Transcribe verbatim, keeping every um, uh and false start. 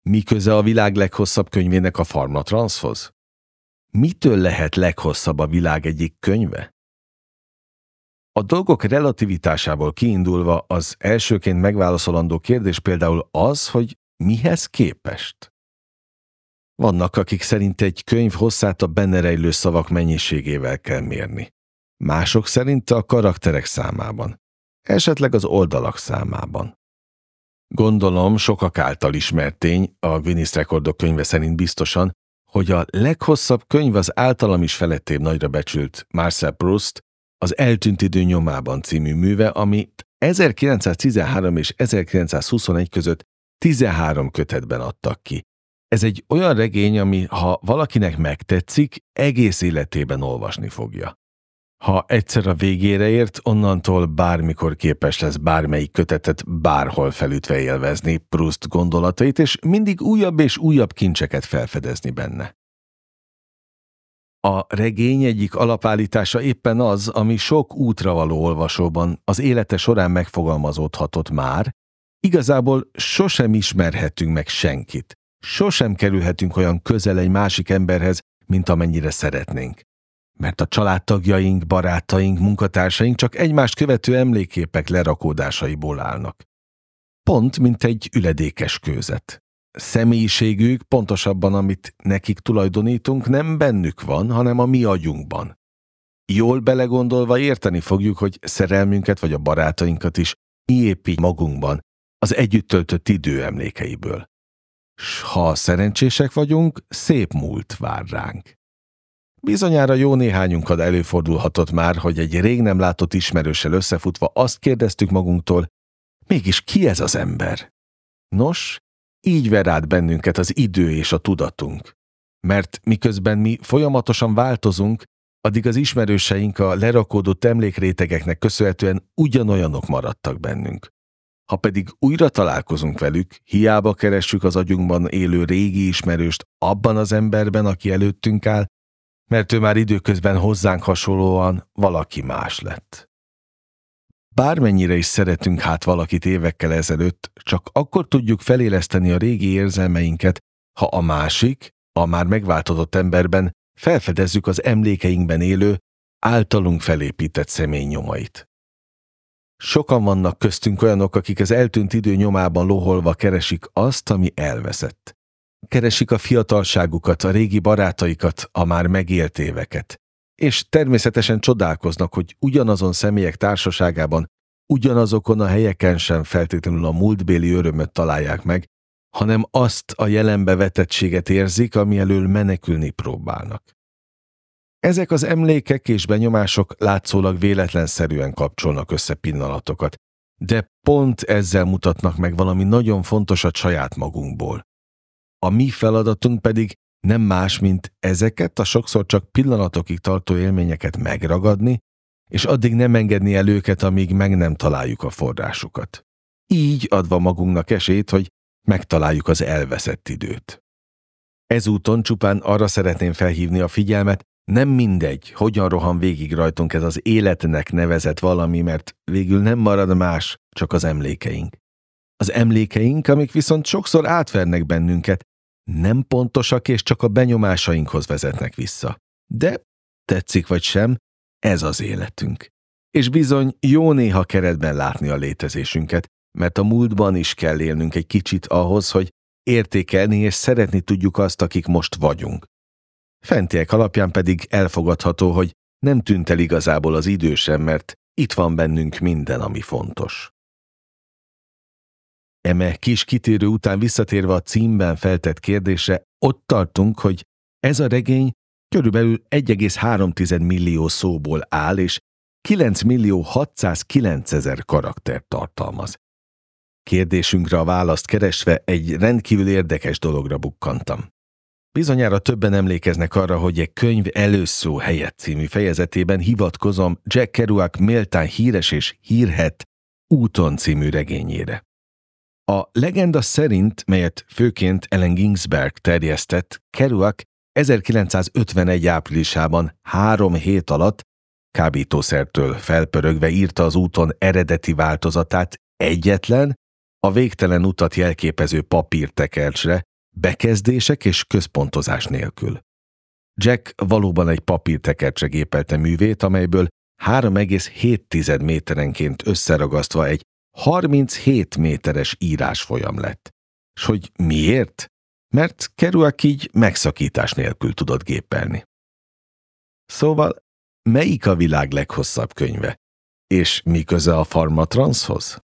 Mi köze a világ leghosszabb könyvének a Pharmatranszhoz? Mitől lehet leghosszabb a világ egyik könyve? A dolgok relativitásából kiindulva az elsőként megválaszolandó kérdés például az, hogy mihez képest? Vannak, akik szerint egy könyv hosszát a benne rejlő szavak mennyiségével kell mérni. Mások szerint a karakterek számában, esetleg az oldalak számában. Gondolom sokak által ismert tény, a Guinness Rekordok könyve szerint biztosan, hogy a leghosszabb könyv az általam is felettébb nagyra becsült Marcel Proust az Eltűnt idő nyomában című műve, amit ezerkilencszáztizenhárom és ezerkilencszázhuszonegy között tizenhárom kötetben adtak ki. Ez egy olyan regény, ami, ha valakinek megtetszik, egész életében olvasni fogja. Ha egyszer a végére ért, onnantól bármikor képes lesz bármelyik kötetet bárhol felütve élvezni Proust gondolatait, és mindig újabb és újabb kincseket felfedezni benne. A regény egyik alapállítása éppen az, ami sok útravaló olvasóban az élete során megfogalmazódhatott már, igazából sosem ismerhetünk meg senkit, sosem kerülhetünk olyan közel egy másik emberhez, mint amennyire szeretnénk. Mert a családtagjaink, barátaink, munkatársaink csak egymást követő emlékképek lerakódásaiból állnak. Pont, mint egy üledékes kőzet. Személyiségük, pontosabban, amit nekik tulajdonítunk, nem bennük van, hanem a mi agyunkban. Jól belegondolva érteni fogjuk, hogy szerelmünket vagy a barátainkat is mi épít magunkban, az együtt töltött idő emlékeiből. S ha szerencsések vagyunk, szép múlt vár ránk. Bizonyára jó néhányunkat előfordulhatott már, hogy egy rég nem látott ismerőssel összefutva azt kérdeztük magunktól, mégis ki ez az ember? Nos, így ver át bennünket az idő és a tudatunk. Mert miközben mi folyamatosan változunk, addig az ismerőseink a lerakódott emlékrétegeknek köszönhetően ugyanolyanok maradtak bennünk. Ha pedig újra találkozunk velük, hiába keressük az agyunkban élő régi ismerőst abban az emberben, aki előttünk áll, mert ő már időközben hozzánk hasonlóan valaki más lett. Bármennyire is szeretünk hát valakit évekkel ezelőtt, csak akkor tudjuk feléleszteni a régi érzelmeinket, ha a másik, a már megváltozott emberben felfedezzük az emlékeinkben élő, általunk felépített személy nyomait. Sokan vannak köztünk olyanok, akik az eltűnt idő nyomában loholva keresik azt, ami elveszett. Keresik a fiatalságukat, a régi barátaikat, a már megélt éveket. És természetesen csodálkoznak, hogy ugyanazon személyek társaságában, ugyanazokon a helyeken sem feltétlenül a múltbéli örömöt találják meg, hanem azt a jelenbe vetettséget érzik, ami elől menekülni próbálnak. Ezek az emlékek és benyomások látszólag véletlenszerűen kapcsolnak össze pillanatokat, de pont ezzel mutatnak meg valami nagyon fontosat saját magunkból. A mi feladatunk pedig nem más, mint ezeket a sokszor csak pillanatokig tartó élményeket megragadni, és addig nem engedni el őket, amíg meg nem találjuk a forrásukat. Így adva magunknak esélyt, hogy megtaláljuk az elveszett időt. Ezúton csupán arra szeretném felhívni a figyelmet, nem mindegy, hogyan rohan végig rajtunk ez az életnek nevezett valami, mert végül nem marad más, csak az emlékeink. Az emlékeink, amik viszont sokszor átvernek bennünket, nem pontosak és csak a benyomásainkhoz vezetnek vissza. De tetszik vagy sem, ez az életünk. És bizony jó néha keretben látni a létezésünket, mert a múltban is kell élnünk egy kicsit ahhoz, hogy értékelni és szeretni tudjuk azt, akik most vagyunk. Fentiek alapján pedig elfogadható, hogy nem tűnt el igazából az idő sem, mert itt van bennünk minden, ami fontos. Eme kis kitérő után visszatérve a címben feltett kérdésre, ott tartunk, hogy ez a regény körülbelül egy egész három millió szóból áll, és kilenc millió hatszázkilencezer karaktert tartalmaz. Kérdésünkre a választ keresve egy rendkívül érdekes dologra bukkantam. Bizonyára többen emlékeznek arra, hogy egy könyv előszó helyett című fejezetében hivatkozom Jack Kerouac méltán híres és hírhedt Úton című regényére. A legenda szerint, melyet főként Allen Ginsberg terjesztett, Kerouac ezerkilencszázötvenegy áprilisában három hét alatt kábítószertől felpörögve írta az Úton eredeti változatát egyetlen, a végtelen utat jelképező papírtekercsre, bekezdések és központozás nélkül. Jack valóban egy papírtekercse gépelte művét, amelyből három egész hét méterenként összeragasztva egy harminchét méteres írásfolyam lett. S hogy miért? Mert Kerouac így megszakítás nélkül tudott gépelni. Szóval, melyik a világ leghosszabb könyve? És mi köze a Pharmatranszhoz?